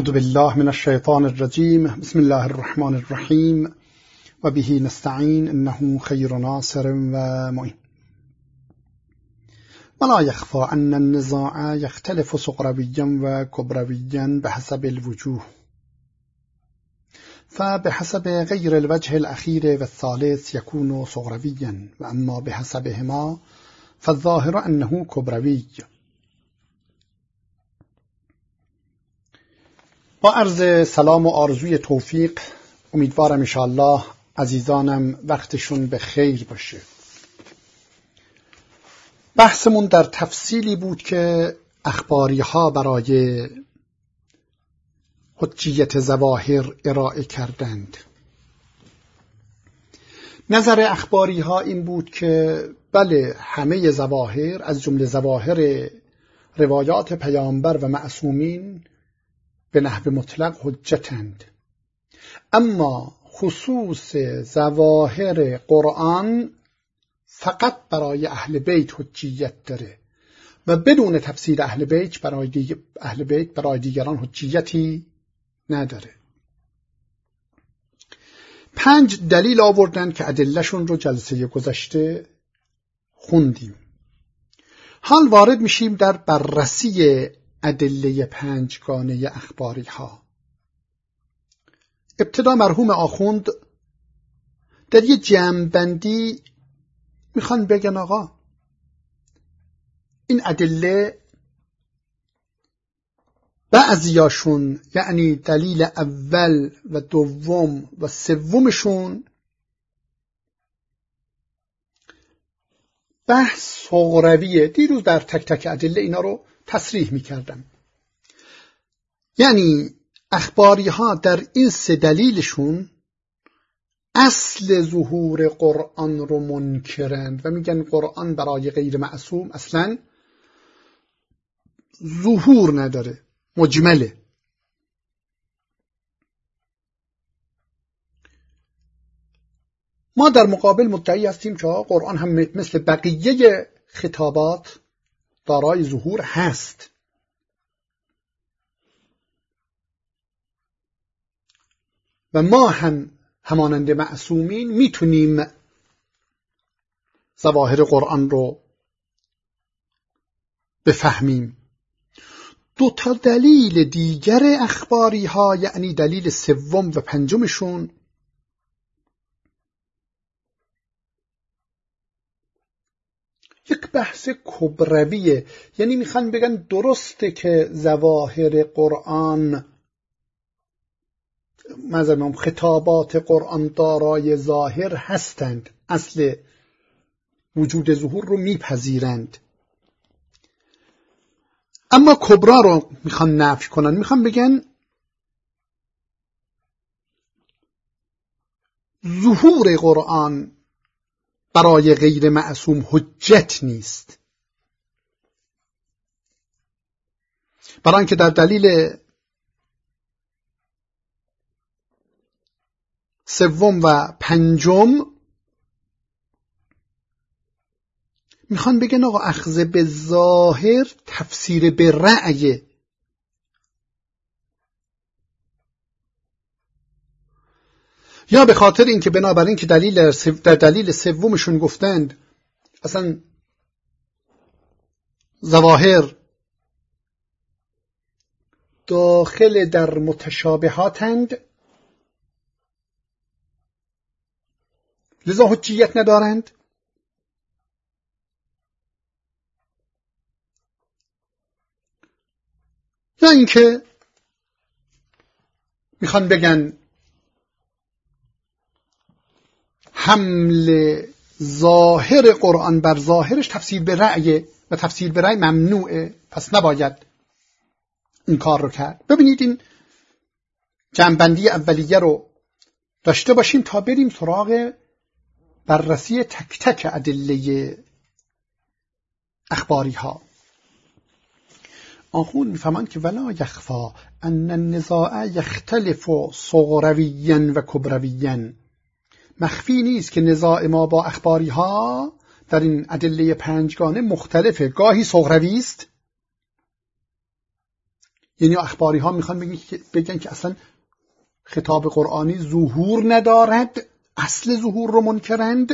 اعوذ بالله من الشیطان الرجیم. بسم الله الرحمن الرحیم و به نستعین انه خیر ناصر و معین. ولا يخفى أن النزاع يختلف صغرويا وكبرويا بحسب الوجوه، فبحسب غير الوجه الأخير والثالث يكون صغرويا، وأما بحسبهما فالظاهر أنه كبروي. با عرض سلام و آرزوی توفیق، امیدوارم انشاءالله عزیزانم وقتشون به خیر باشه. بحثمون در تفصیلی بود که اخباری ها برای حجیت ظواهر ارائه کردند. نظر اخباری ها این بود که بله، همه ظواهر از جمله ظواهر روایات پیامبر و معصومین به نحو مطلق حجتند، اما خصوص ظواهر قرآن فقط برای اهل بیت حجیت داره و بدون تفسیر اهل بیت برای دیگران حجیتی نداره. 5 دلیل آوردن که ادلهشون رو جلسه گذشته خوندیم. حال وارد میشیم در بررسی ادله 5 گانه اخباری ها. ابتدا مرحوم آخوند در یه جمع‌بندی میخوان بگن آقا این ادله بعضیاشون، یعنی دلیل اول و دوم و سومشون، بحث صغرویه. دیروز در تک تک ادله اینا رو تصریح میکردم. یعنی اخباری ها در این 3 دلیلشون اصل ظهور قرآن رو منکرند و میگن قرآن برای غیر معصوم اصلا ظهور نداره، مجمله. ما در مقابل مدعی هستیم که قرآن هم مثل بقیه خطابات دارای ظهور هست و ما هم همانند معصومین میتونیم ظواهر قرآن رو بفهمیم. 2 دلیل دیگر اخباری ها، یعنی دلیل 3 و 5 یک بحث کبرویه. یعنی میخوان بگن درسته که ظواهر قرآن، مثلا خطابات قرآن دارای ظاهر هستند، اصل وجود ظهور رو میپذیرند، اما کبرا رو میخوان نفی کنن. میخوان بگن ظهور قرآن برای غیر معصوم حجت نیست، برای اینکه در دلیل 3 و 5 میخوان بگن آقا اخذ به ظاهر تفسیر به رأی. یا به خاطر اینکه بنابراین که در دلیل 3 گفتند اصلا ظواهر داخل در متشابهاتند، لذا حجیت ندارند. یا اینکه میخوان بگن حمل ظاهر قرآن بر ظاهرش تفسیر به رأی و تفسیر به رأی ممنوعه، پس نباید این کار رو کرد. ببینید این جمع‌بندی اولیه رو داشته باشیم تا بریم سراغ بررسی تک تک ادله اخباری ها. آخون میفهمند که ولا یخفى ان النزاع یختلف صغرویا و کبرویا. مخفی نیست که نزاع ما با اخباری ها در این ادله 5 گانه مختلفه. گاهی صغروی است، یعنی اخباری ها میخوان بگن که اصلا خطاب قرآنی ظهور ندارد، اصل ظهور رو منکرند.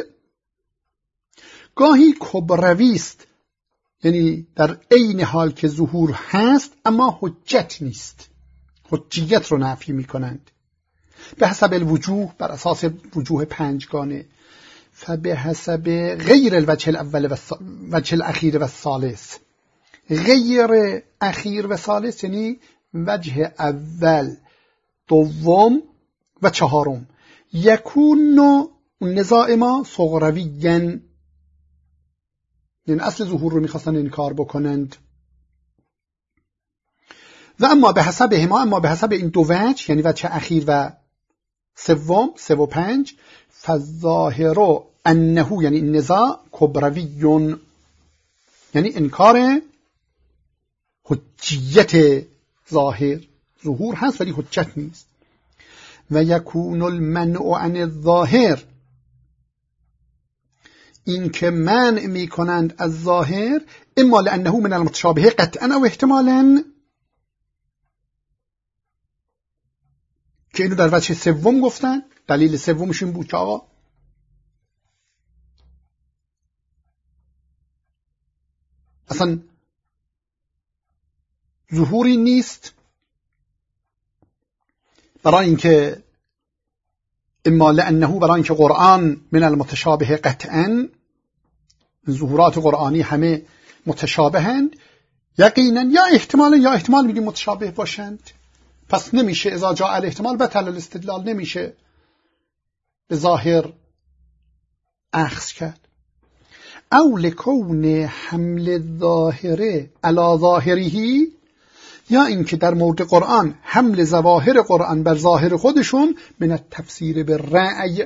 گاهی کبروی است، یعنی در عین حال که ظهور هست اما حجت نیست، حجیت رو نفی میکنند. به حسب الوجوه، بر اساس وجوه پنجگانه. فبه حسب غیر الوجه الاول و وجه الاخیر و الثالث. غیر اخیر و ثالث یعنی وجه اول، دوم و چهارم. یکون نزاع ما صغرویین، یعنی اصل ظهور رو میخواستن انکار بکنند. و اما به حسب این دو وجه، یعنی وجه اخیر و سوم، 3 و 5، فالظاهر انه، یعنی این نزاع کبرویون، یعنی انکار حجیت ظاهر. ظهور هست ولی حجت نیست. و یکون المنع عن الظاهر، این که منع می کنند از ظاهر، اما لانه من المتشابه قطعا او احتمالا، که اینو در وجه سوم گفتن. دلیل سومش این بود که آقا اصلا ظهوری نیست، برای اینکه اما لانه، برای اینکه قرآن من المتشابه قطعا، ظهورات قرآنی همه متشابهند یقینا، یا احتمال میگیم متشابه باشند. پس نمیشه اذا جاء الاحتمال بطل الاستدلال، نمیشه به ظاهر اخذ کرد. او لکون حمل الظاهره علی ظاهره، یا اینکه در مورد قرآن حمل ظواهر قرآن بر ظاهر خودشون من التفسیر بالرأی،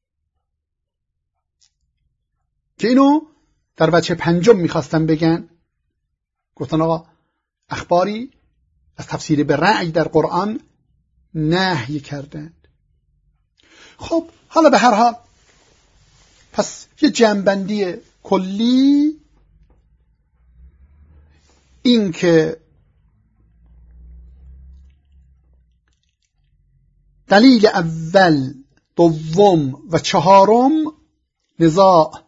که اینو در وجه پنجم میخواستن بگن. گفتن آقا اخباری از تفسیر بالرأی در قرآن نهی کردند. خب حالا به هر حال پس یه جنبندی کلی این که دلیل اول، دوم و چهارم نزاع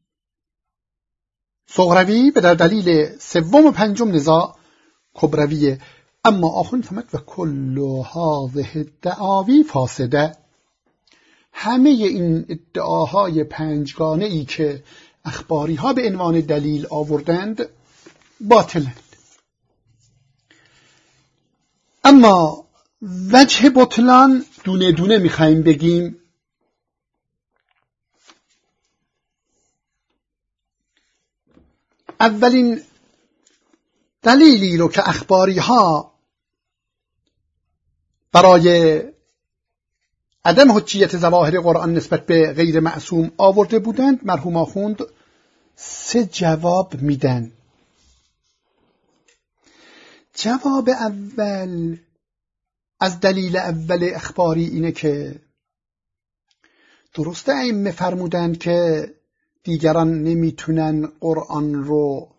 صغروی، به در دلیل سوم و پنجم نزاع کبرویه. اما آخرین فهمت و کل هذه الدعاوی فاسده، همه این ادعاهای پنجگانه ای که اخباری ها به عنوان دلیل آوردند باطلند. اما وجه بطلان دونه دونه میخوایم بگیم. اولین دلیلی رو که اخباری ها برای عدم حجیت ظواهر قرآن نسبت به غیر معصوم آورده بودند، مرحوم آخوند 3 جواب میدن. جواب اول از دلیل اول اخباری اینه که درسته ائمه فرمودند که دیگران نمیتونن قرآن رو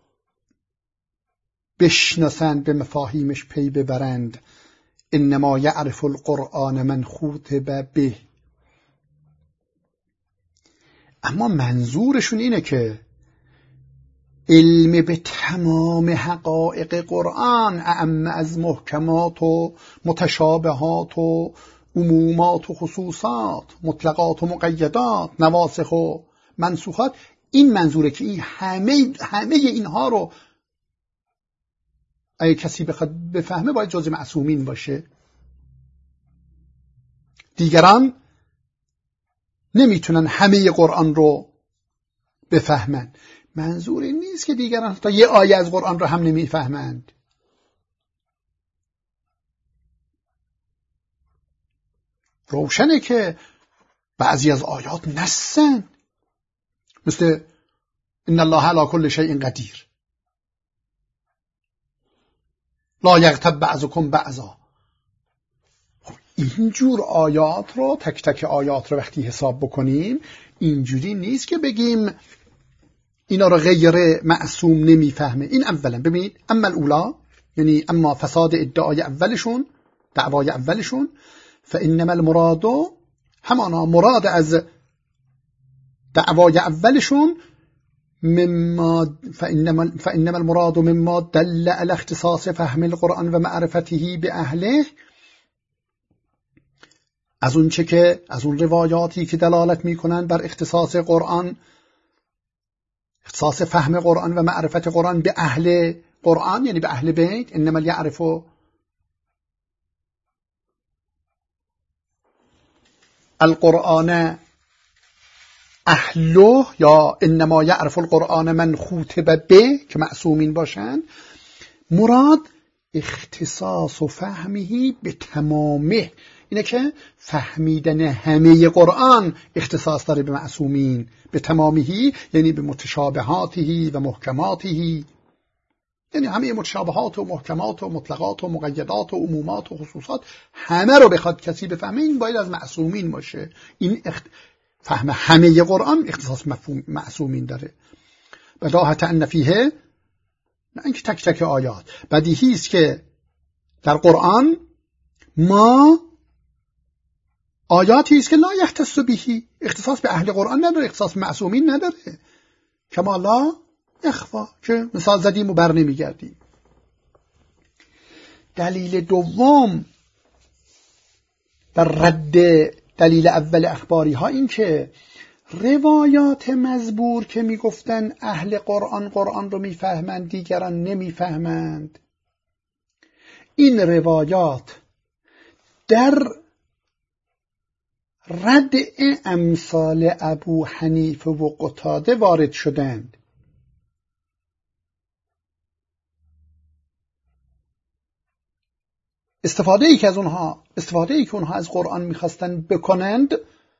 بشناسند، به مفاهیمش پی ببرند. انما یعرف القرآن من خوطب به. اما منظورشون اینه که علم به تمام حقایق قرآن، اعم از محکمات و متشابهات و عمومات و خصوصات، مطلقات و مقیدات، نواسخ و منسوخات، این منظوره که این همه اینها رو اگه کسی بخواد بفهمه باید جزء معصومین باشه. دیگران نمیتونن همه قرآن رو بفهمن. منظور این نیست که دیگران تا یه آیه از قرآن رو هم نمیفهمند. روشنه که بعضی از آیات نسن، مثل ان الله علی کل شیء قدیر، لا یغتب بعضکم بعضا. اینجور آیات رو، تک تک آیات رو وقتی حساب بکنیم، اینجوری نیست که بگیم اینا رو غیر معصوم نمیفهمه. این اولا. ببینید اما الاولا یعنی اما فساد دعوای اولشون فانما المراد، همانا مراد از دعوای اولشون فانما المراد مما دل على اختصاص فهم القرآن و معرفته به اهله، از اون چه که از اون روایاتی که دلالت میکنن بر اختصاص قرآن، اختصاص فهم قرآن و معرفت قرآن به اهل قرآن، یعنی به اهل بیت. انما یعرف القرآن اهله، یا انما یعرف القرآن من خوطب به، که معصومین باشند. مراد اختصاص و فهمه به تمامه، اینه که فهمیدن همه قرآن اختصاص داره به معصومین، به تمامه یعنی به متشابهاته و محکماته، یعنی همه متشابهات و محکمات و مطلقات و مقیدات و عمومات و خصوصات همه رو بخواد کسی بفهمه، این باید از معصومین باشه. این فهم همه قرآن اختصاص معصومین داره. بداهت ان فیه، نه اینکه تک تک آیات، بدیهی است که در قرآن ما آیاتی است که لا یختص بهی، اختصاص به اهل قرآن نداره، اختصاص به معصومین نداره، کما لا یخفا، که مثال زدیم و بر نمیگردیم. دلیل دوم در رد دلیل اول اخباری ها این که روایات مزبور که میگفتن اهل قرآن رو میفهمند دیگران نمیفهمند، این روایات در رد امثال ابو حنیفه و قتاده وارد شدند. استفاده ای که اونها از قرآن میخواستن بکنند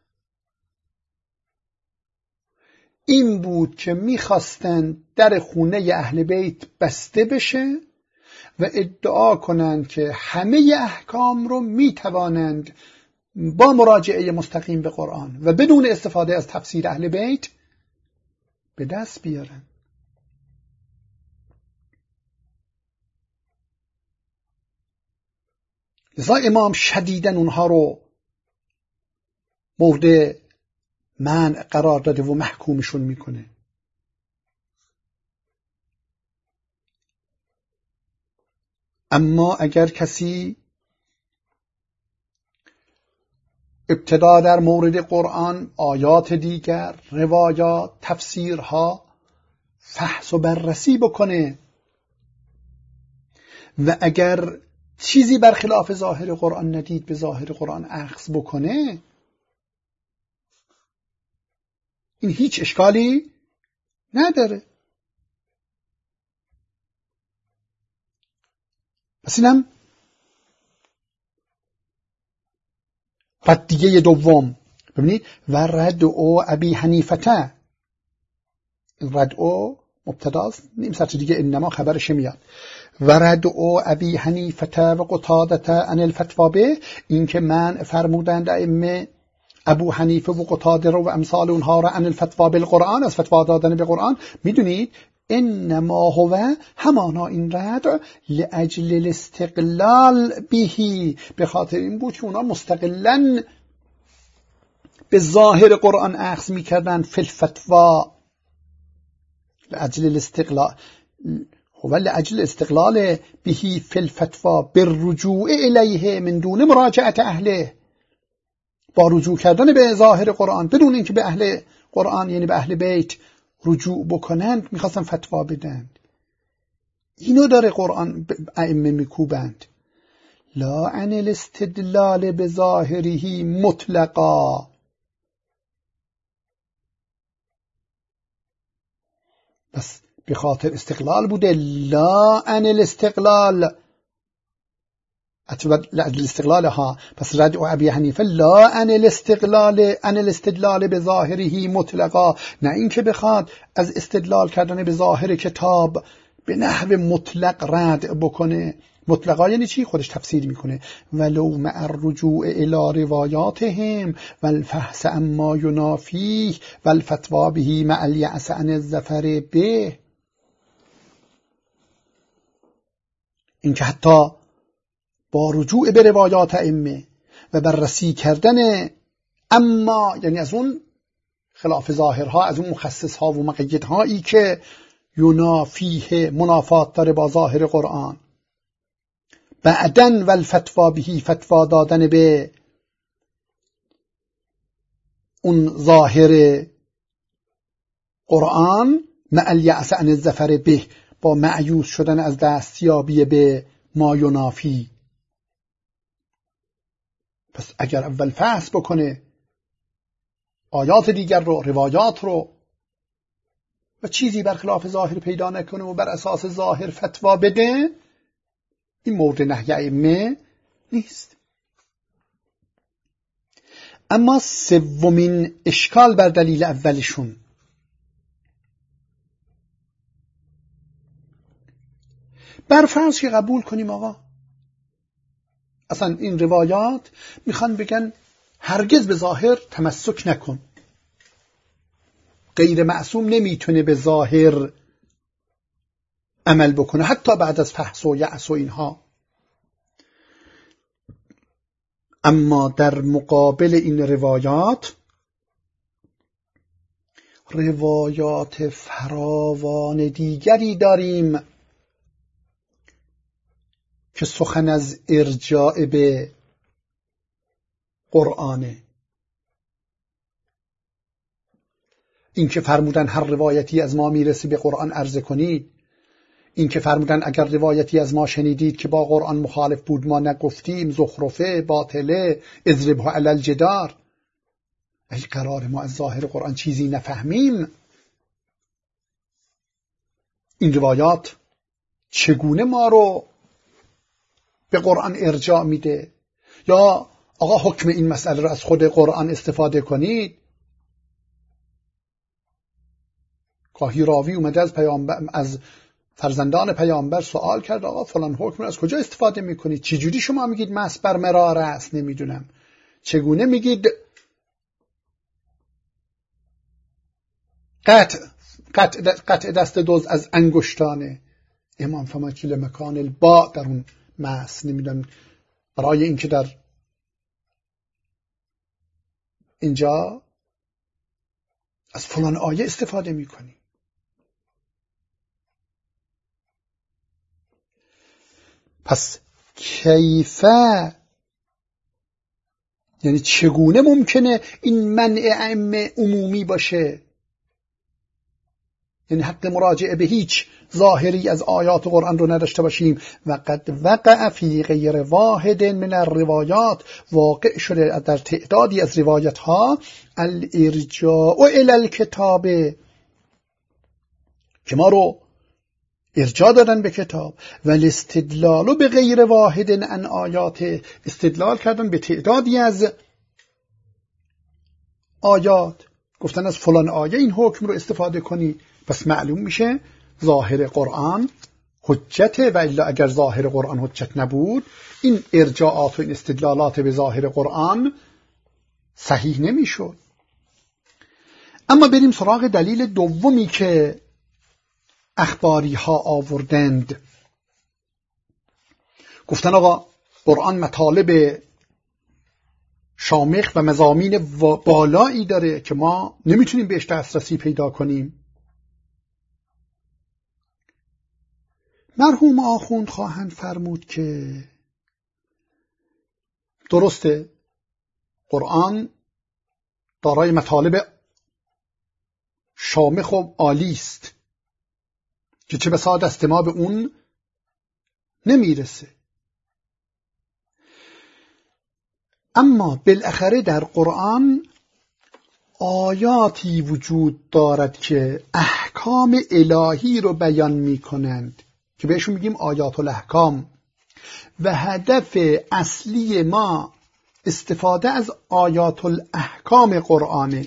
این بود که میخواستن در خونه اهل بیت بسته بشه و ادعا کنند که همه احکام رو میتوانند با مراجعه مستقیم به قرآن و بدون استفاده از تفسیر اهل بیت به دست بیارن. لذا امام شدیداً اونها رو مورد منع قرار داده و محکومشون میکنه. اما اگر کسی ابتدا در مورد قرآن آیات دیگر، روایات، تفسیرها فحص و بررسی بکنه و اگر چیزی برخلاف ظاهر قرآن ندید به ظاهر قرآن اخذ بکنه، این هیچ اشکالی نداره. پس اینم ردیه دوم. ببینید و رد او ابی حنیفته، رد او مبتداست، نیم سطر دیگه انما خبرش میاد. و رد او ابی حنیفته و قتاده عن الفتوا به، این که من فرمودند ائمه ابو حنیفه و قتاده رو و امثال اونها رو عن الفتوا بالقرآن، از فتوا دادن به قرآن، میدونید انما هو، همانا این رد لاجل الاستقلال بهی، به خاطر این بود که اونا مستقلاً به ظاهر قرآن اخذ میکردن فی الفتوا، لاجل الاستقلال هو لاجل استقلال بهی فی الفتوا بالرجوع الیه من دون مراجعت اهله، با رجوع کردن به ظاهر قرآن بدون اینکه به اهل قرآن یعنی به اهل بیت رجوع بکنند میخواستن فتوا بدند. اینو داره قرآن ائمه میکوبند. لا عن الاستدلال بظاهره مطلقا، بس به خاطر استقلال بوده. لا عن الاستقلال الاستقلال ها، پس رد ابی حنیفه لا عن الاستدلال به ظاهره مطلقا، نه اینکه بخواد از استدلال کردن به ظاهر کتاب به نحو مطلق رد بکنه. مطلقا یعنی چی؟ خودش تفسیر میکنه. ولو مع الرجوع الى روایاتهم والفحص اما ینافیه والفتوا به مع الیأس عن الظفر به. اینکه حتی با رجوع به روایات ائمه و بررسی کردن اما یعنی از اون خلاف ظاهرها، از اون مخصصها و مقیدهایی که ینافیه منافات داره با ظاهر قرآن، بعدن والفتوا بهی فتوا دادن به اون ظاهر قرآن مع الیأس عن الظفر به، با مایوس شدن از دستیابی به ما ینافی. پس اگر اول فحص بکنه آیات دیگر رو، روایات رو، و چیزی برخلاف ظاهر پیدا نکنه و بر اساس ظاهر فتوا بده، این مورد نهی ائمه نیست. اما سومین اشکال بر دلیل اولشون، بر فرض که قبول کنیم آقا اصلا این روایات میخوان بگن هرگز به ظاهر تمسک نکن، غیر معصوم نمیتونه به ظاهر عمل بکنه حتی بعد از فحص و یأس و اینها. اما در مقابل این روایات فراوان دیگری داریم که سخن از ارجاع به قرآنه. این که فرمودن هر روایتی از ما میرسه به قرآن عرضه کنید، این که فرمودن اگر روایتی از ما شنیدید که با قرآن مخالف بود ما نگفتیم، زخرفه، باطله، اضربها علی الجدار. ای قرار ما از ظاهر قرآن چیزی نفهمیم، این روایات چگونه ما رو به قرآن ارجاع میده؟ یا آقا حکم این مسئله رو از خود قرآن استفاده کنید. گاهی راوی اومده از فرزندان پیامبر سوال کرد آقا فلان حکم رو از کجا استفاده میکنید؟ چجوری شما میگید مس بر مرار است؟ نمیدونم چگونه میگید قطع دست دزد از انگشتانه؟ امام فرمود که لمکان الباء در اون مس، نمیدونم برای اینکه در اینجا از فلان آیه استفاده میکنی. پس کیفه یعنی چگونه ممکنه این منع ائمه عمومی باشه؟ یعنی حق مراجعه به هیچ ظاهری از آیات قرآن رو نداشته باشیم. و قد وقع فی غیر واحد من الروایات، واقع شده در تعدادی از روایت ها الارجاء الی الکتاب، که ما رو ارجاع دادن به کتاب، و الاستدلال به غیر واحد عن آیات، استدلال کردن به تعدادی از آیات، گفتن از فلان آیه این حکم رو استفاده کنی. پس معلوم میشه ظاهر قرآن حجته، و الا اگر ظاهر قرآن حجت نبود این ارجاعات و این استدلالات به ظاهر قرآن صحیح نمیشد. اما بریم سراغ دلیل دومی که اخباری ها آوردند. گفتن آقا قرآن مطالب شامخ و مضامین بالایی داره که ما نمیتونیم بهش دسترسی پیدا کنیم. مرحوم آخوند خواهند فرمود که درسته قرآن دارای مطالب شامخ و عالی است که چه بسا دست ما به اون نمیرسه، اما بالاخره در قرآن آیاتی وجود دارد که احکام الهی رو بیان می کنند که بهشون میگیم آیات الاحکام، و هدف اصلی ما استفاده از آیات الاحکام قرآنه.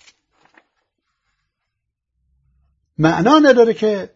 معنا نداره که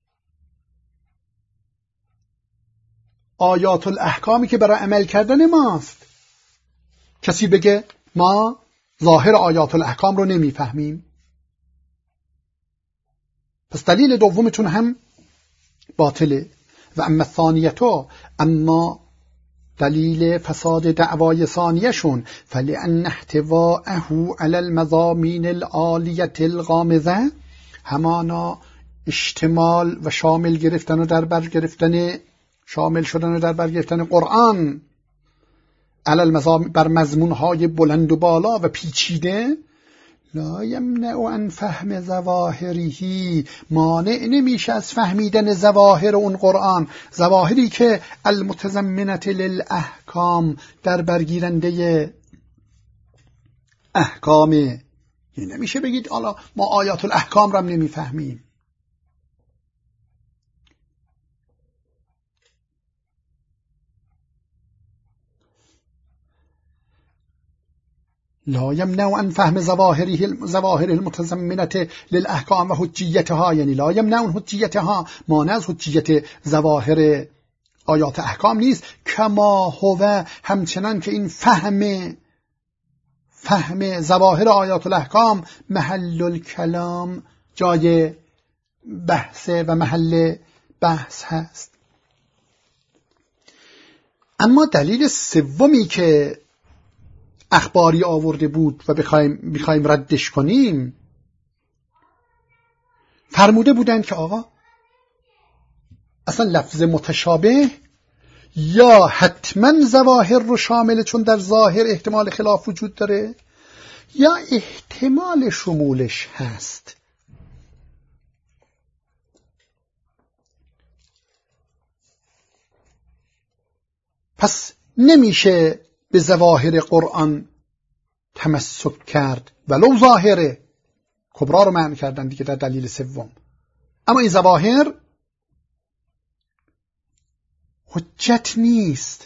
آیات الاحکامی که برای عمل کردن ماست کسی بگه ما ظاهر آیات الاحکام رو نمیفهمیم. پس دلیل دومتون هم باطله. و اما ثانیتو، اما دلیل فساد دعوای ثانیشون، فلأن احتواءه علی المضامین العالیة الغامضه، همانا اشتمال و شامل گرفتن و در بر گرفتن، شامل شدن و در بر گرفتن قرآن علی المضامین، بر مضمونهای بلند و بالا و پیچیده، لا یمنع عن فهم ظواهره، مانع نمیشه از فهمیدن ظواهر اون قرآن، ظواهری که المتضمنة للاحکام، در برگیرنده احکامه. یعنی نمیشه بگید حالا ما آیات الاحکام را نمیفهمیم. لا يمنع عن فهم ظواهر المتضمنة للاحکام و حجیتها، یعنی لا یمنع عن حجیتها، مانع از حجیت ظواهر آیات احکام نیست. کما هو، همچنان که این فهم ظواهر آیات الاحکام محل الکلام، جای بحث و محل بحث هست. اما دلیل سومی که اخباری آورده بود و بخوایم ردش کنیم، فرموده بودند که آقا اصلا لفظ متشابه یا حتما ظواهر رو شامله، چون در ظاهر احتمال خلاف وجود داره، یا احتمال شمولش هست. پس نمیشه به ظواهر قرآن تمسک کرد ولو ظاهره. کبرا رو معنی کردن دیگه در دلیل سوم. اما این ظواهر حجت نیست.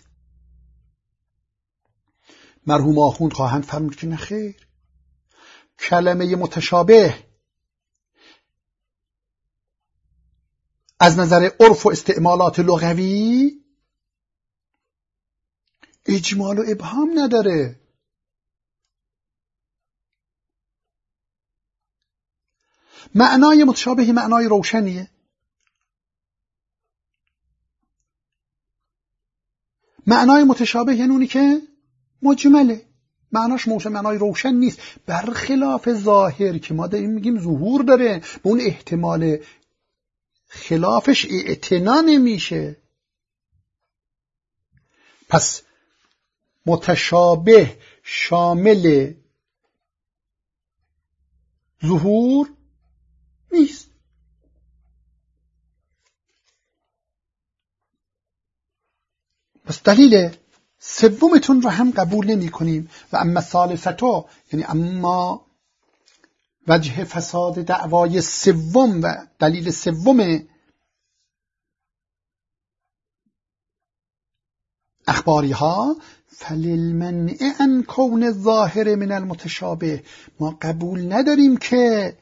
مرحوم آخوند خواهند فرمود که نخیر، کلمه متشابه از نظر عرف و استعمالات لغوی اجمال و ابهام نداره. معنای متشابه معنای روشنیه. معنای متشابه یعنی اونی که مجمله، معناش معنای روشن نیست، برخلاف ظاهر که ما داریم میگیم ظهور داره، به اون احتمال خلافش اعتنا نمیشه. پس متشابه شامل ظهور نیست. پس دلیل سومتون رو هم قبول نمی کنیم. و اما ثالثتو، یعنی اما وجه فساد دعوای سوم و دلیل سوم اخباری ها، فللمنع عن کون الظاهر من المتشابه، ما قبول نداریم که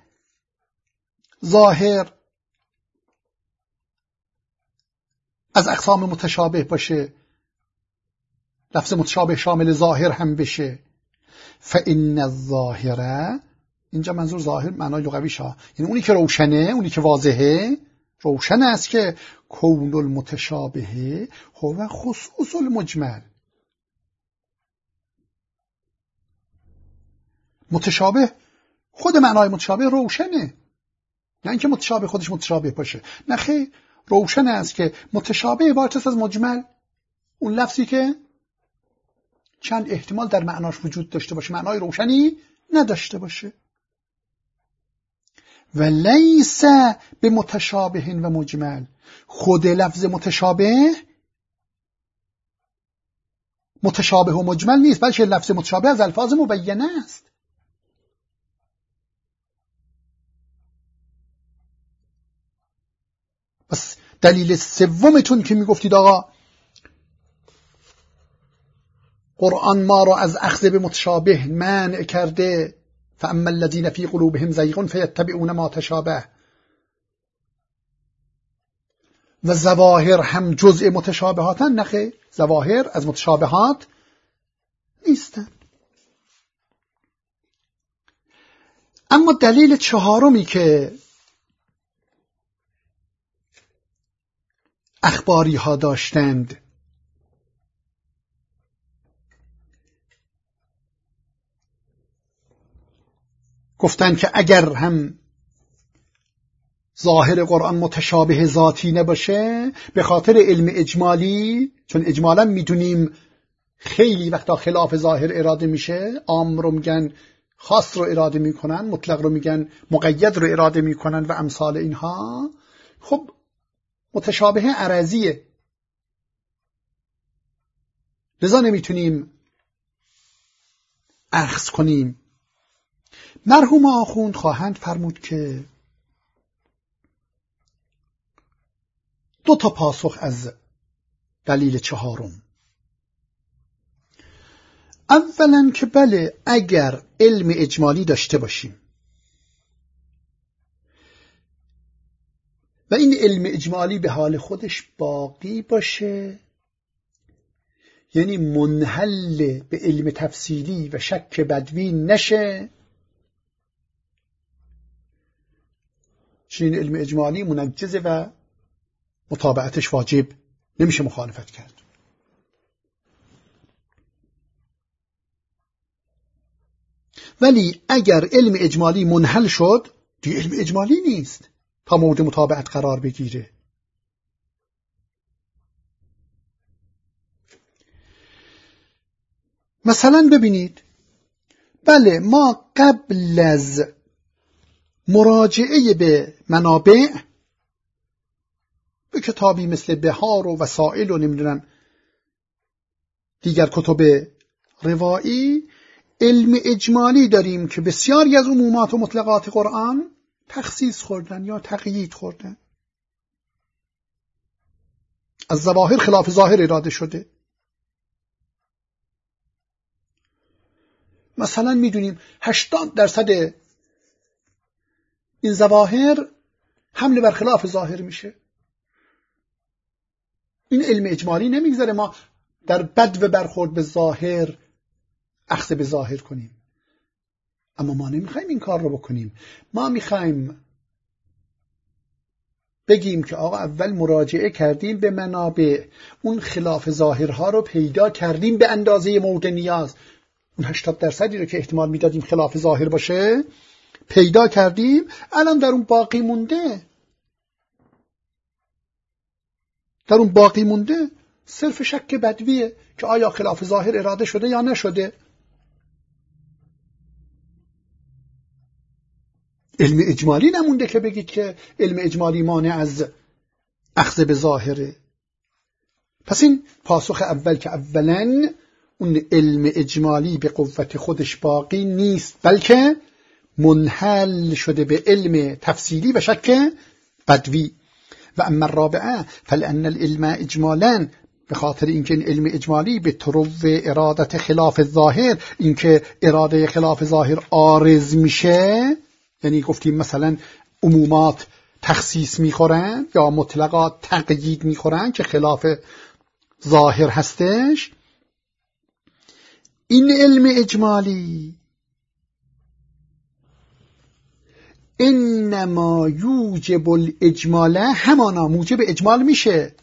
ظاهر از اقسام متشابه باشه، لفظ متشابه شامل ظاهر هم بشه. فإن الظاهر، اینجا منظور ظاهر معنای لغویش ها، یعنی اونی که روشنه، اونی که واضحه، روشن است که کون المتشابه هو خصوص المجمل. متشابه خود معنای متشابه روشنه، نه اینکه متشابه خودش متشابه باشه، نه خیر، روشن است که متشابه عبارت است از مجمل، اون لفظی که چند احتمال در معناش وجود داشته باشه، معنای روشنی نداشته باشه. و لیس به متشابه و مجمل، خود لفظ متشابه و مجمل نیست، بلکه لفظ متشابه از الفاظ مبینه است. پس دلیل سومتون که میگفتید آقا قرآن ما را از اخذ به متشابه منع کرده، فاما الذین فی قلوبهم زیغ فیتبعون ما تشابه، و ظواهر هم جزء متشابهاتن، نخیر، ظواهر از متشابهات نیستن. اما دلیل چهارمی که اخباری ها داشتند. گفتند که اگر هم ظاهر قرآن متشابه ذاتی نباشه، به خاطر علم اجمالی، چون اجمالا میدونیم خیلی وقتا خلاف ظاهر اراده میشه، عام رو میگن خاص رو اراده میکنن، مطلق رو میگن مقید رو اراده میکنن و امثال اینها. خب متشابه عرضیه، لذا نمیتونیم اخذ کنیم. مرحوم آخوند خواهند فرمود که 2 پاسخ از دلیل 4. اولا که بله، اگر علم اجمالی داشته باشیم و این علم اجمالی به حال خودش باقی باشه، یعنی منحل به علم تفصیلی و شک بدوی نشه، چون علم اجمالی منجزه و متابعتش واجب، نمیشه مخالفت کرد. ولی اگر علم اجمالی منحل شد، دیگه علم اجمالی نیست تا مورد متابعت قرار بگیره. مثلا ببینید، بله ما قبل از مراجعه به منابع، به کتابی مثل بهار و وسائل و نمیدونم دیگر کتب روایی، علم اجمالی داریم که بسیاری از عمومات و مطلقات قرآن تخصیص خوردن یا تقیید خوردن، از ظواهر خلاف ظاهر اراده شده. مثلا میدونیم 80% این ظواهر حمله بر خلاف ظاهر میشه. این علم اجمالی نمیگذاره ما در بد و برخورد به ظاهر اخذ به ظاهر کنیم، اما ما نمیخوایم این کار رو بکنیم. ما میخوایم بگیم که آقا اول مراجعه کردیم به منابع، اون خلاف ظاهرها رو پیدا کردیم به اندازه مورد نیاز، اون 80% رو که احتمال میدادیم خلاف ظاهر باشه پیدا کردیم، الان در اون باقی مونده صرف شک بدویه که آیا خلاف ظاهر اراده شده یا نشده. علم اجمالی نمونده که بگید که علم اجمالی مانع از اخذ به ظاهره. پس این پاسخ اول که اولا اون علم اجمالی به قوت خودش باقی نیست، بلکه منحل شده به علم تفصیلی و شک بدوی. و اما الرابعه فلان العلم اجمالا، به خاطر اینکه این علم اجمالی به طرو ارادت خلاف ظاهر، اینکه اراده خلاف ظاهر عارض میشه، یعنی گفتیم مثلا عمومات تخصیص میخورن یا مطلقات تقیید میخورن که خلاف ظاهر هستش، این علم اجمالی انما یوجب الاجمال، همانا موجب اجمال میشه،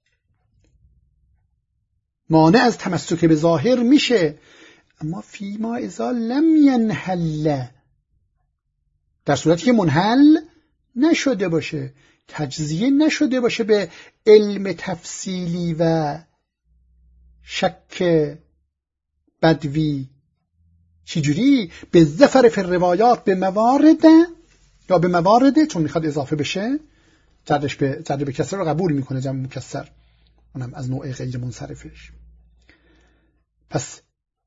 مانع از تمسک به ظاهر میشه، اما فیما اذا لم ینحل، در صورتی که منحل نشده باشه، تجزیه نشده باشه به علم تفصیلی و شک بدوی. چجوری؟ به ظفر فی الروایات، به موارد، یا به موارد، چون میخواد اضافه بشه جر به کسر رو قبول میکنه، جمع مکسر، اونم از نوع غیر منصرفش. پس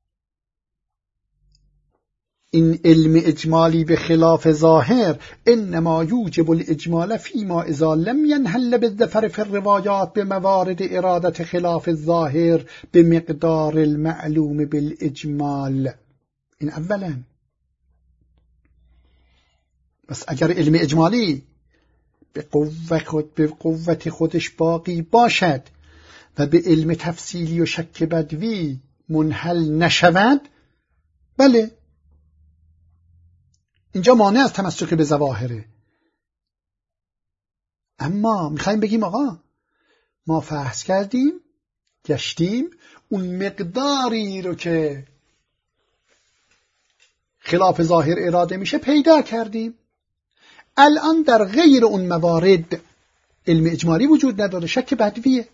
این علم اجمالی به خلاف ظاهر انما یوجب الاجمال فیما اذا لم ینحل بالظفر فی الروایات به موارد ارادت خلاف الظاهر به مقدار المعلوم بالاجمال. این اولا. بس اگر علم اجمالی به قوت خودش باقی باشد و به علم تفصیلی و شک بدوی منحل نشود، بله اینجا مانع از تمسک به ظواهره. اما میخوایم بگیم آقا ما فحص کردیم، گشتیم، اون مقداری رو که خلاف ظاهر اراده میشه پیدا کردیم. الان در غیر اون موارد علم اجمالی وجود نداره، شک بدویه.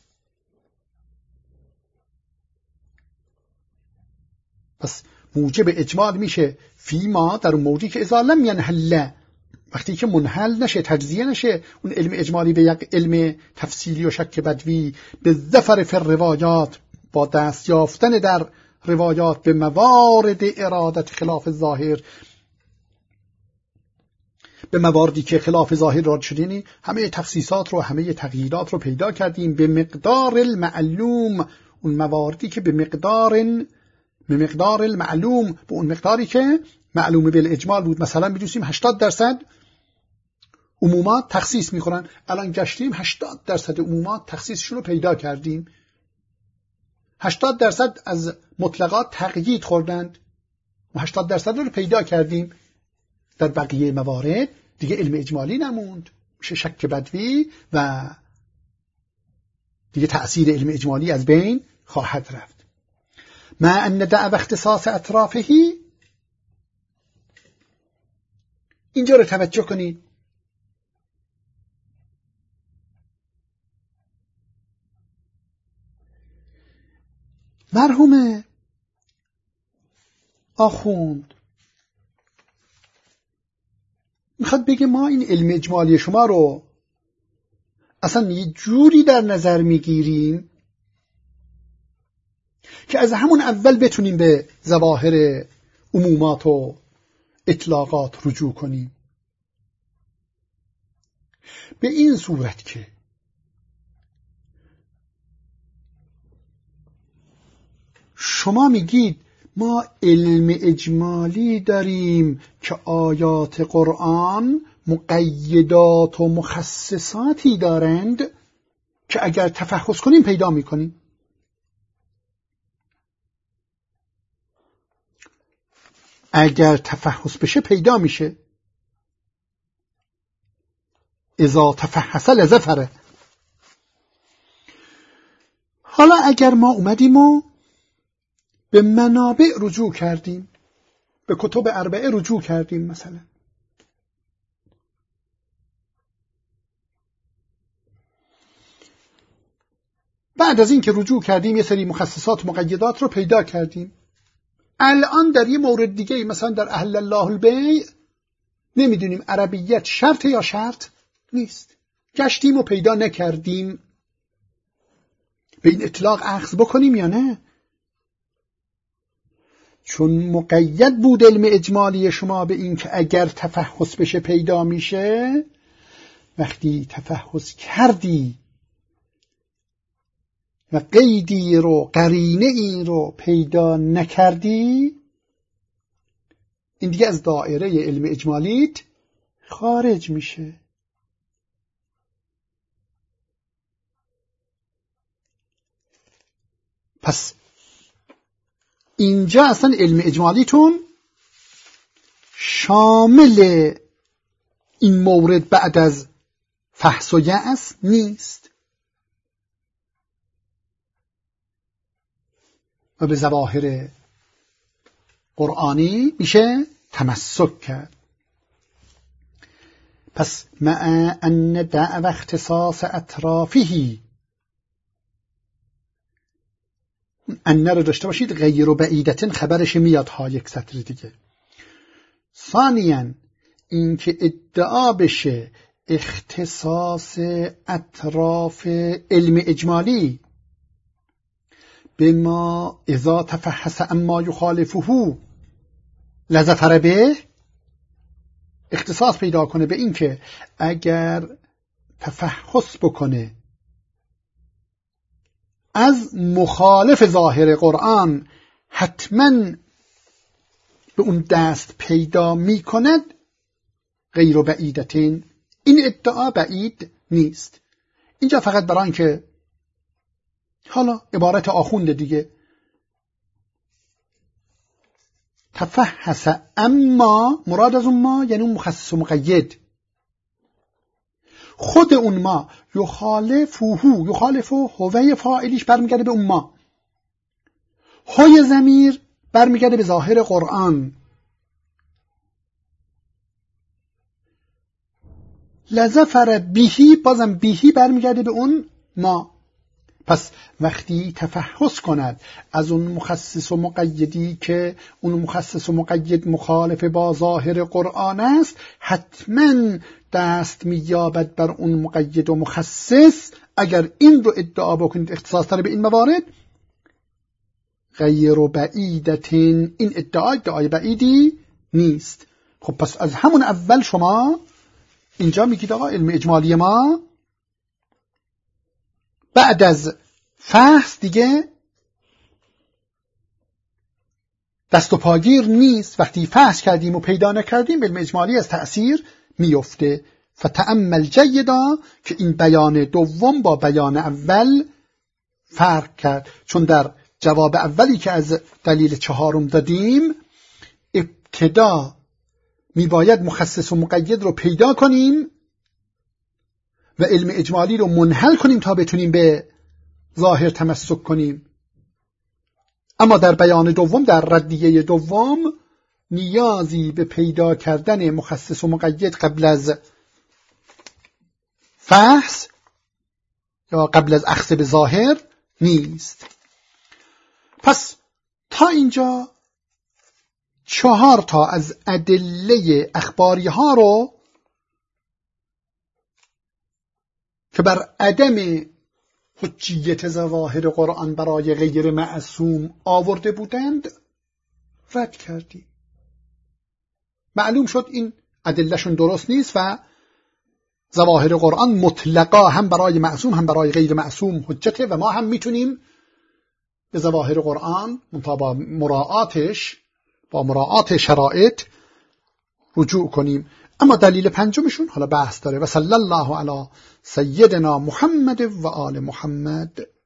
پس موجب اجمال میشه فیما در اون موضوعی که اذا لم ینحل، وقتی که منحل نشه، تجزیه نشه اون علم اجمالی به یک علم تفصیلی و شک بدوی، به ظفر فی الروایات، با دست یافتن در روایات به موارد ارادت خلاف ظاهر، به مواردی که خلاف ظاهر راد شدینی، همه تخصیصات رو، همه تغییرات رو پیدا کردیم به مقدار المعلوم. اون مواردی که به مقدار المعلوم، به اون مقداری که معلوم بالاجمال بود. مثلا می‌دونیم 80% عمومات تخصیص می‌خورن، الان گشتیم 80% عمومات تخصیصشون رو پیدا کردیم. 80% از مطلقات تقیید خوردند و 80% رو پیدا کردیم. در بقیه موارد دیگه علم اجمالی نموند، میشه شک بدوی و دیگه تأثیر علم اجمالی از بین خواهد رفت. ما ان دعو اختصاص اطرافهی، اینجا رو توجه کنید. مرحوم آخوند میخواد بگه ما این علم اجمالی شما رو اصلا یه جوری در نظر میگیریم که از همون اول بتونیم به ظواهر عمومات و اطلاقات رجوع کنیم، به این صورت که شما میگید ما علم اجمالی داریم که آیات قرآن مقیدات و مخصصاتی دارند که اگر تفحص کنیم پیدا میکنیم. اگر تفحص بشه پیدا میشه. اذا تفحص لظفره. حالا اگر ما اومدیم و به منابع رجوع کردیم، به کتب اربعه رجوع کردیم، مثلا بعد از این که رجوع کردیم یه سری مخصصات مقیدات رو پیدا کردیم، الان در یه مورد دیگه مثلا در اهل الله البیع نمیدونیم عربیت شرط یا شرط نیست، گشتیم و پیدا نکردیم، به این اطلاق اخذ بکنیم یا نه؟ چون مقید بود علم اجمالی شما به این که اگر تفحص بشه پیدا میشه، وقتی تفحص کردی و قیدی رو، قرینه ای رو پیدا نکردی، این دیگه از دایره علم اجمالیت خارج میشه. پس اینجا اصلا علم اجمالیتون شامل این مورد بعد از فحص و یأس نیست و به ظواهر قرآنی میشه تمسک کرد. پس مع ان دعو اختصاص اطرافهی، ان رو داشته باشید، غیر و بعیدتن خبرش میاد ها یک سطر دیگه. ثانیاً این که ادعا بشه اختصاص اطراف علم اجمالی به ما اذا تفحص اما یخالفه لظفر به، اختصاص پیدا کنه به این که اگر تفحص بکنه از مخالف ظاهر قرآن حتما به اون دست پیدا می کند، غیر و بعیدتین، این ادعا بعید نیست. اینجا فقط برای این که حالا عبارت آخونده دیگه، تفحص اما مراد از اون ما یعنی اون مخصص و مقید، خود اون ما یخالفو هوه فاعلیش برمیگرده به اون ما، های ضمیر برمیگرده به ظاهر قرآن، لظفر بیهی بازم بیهی برمیگرده به اون ما. پس وقتی تفحص کند از اون مخصص و مقیدی که اون مخصص و مقید مخالف با ظاهر قرآن است، حتما دست می‌یابد بر اون مقید و مخصص. اگر این رو ادعا بکنید اختصاص داره به این موارد، غیر بعیدتین، این ادعای بعیدی نیست. خب پس از همون اول شما اینجا میگید آقا علم اجمالی ما بعد از فحص دیگه دست و پاگیر نیست. وقتی فحص کردیم و پیدا نکردیم علم اجمالی از تأثیر میفته. فتأمل جیدا که این بیان دوم با بیان اول فرق کرد، چون در جواب اولی که از دلیل چهارم دادیم ابتدا میباید مخصص و مقید رو پیدا کنیم و علم اجمالی رو منحل کنیم تا بتونیم به ظاهر تمسک کنیم. اما در بیان دوم، در ردیه دوم، نیازی به پیدا کردن مخصص و مقید قبل از فحص یا قبل از اخذ به ظاهر نیست. پس تا اینجا 4 تا از ادله اخباری ها رو که بر عدم حجیت ظواهر قرآن برای غیر معصوم آورده بودند رد کردیم. معلوم شد این ادلهشون درست نیست و ظواهر قرآن مطلقا هم برای معصوم هم برای غیر معصوم حجته و ما هم میتونیم به ظواهر قرآن با مراعات شرایط رجوع کنیم. اما دلیل پنجمشون حالا بحث داره. و صلی الله علی سیدنا محمد و آل محمد.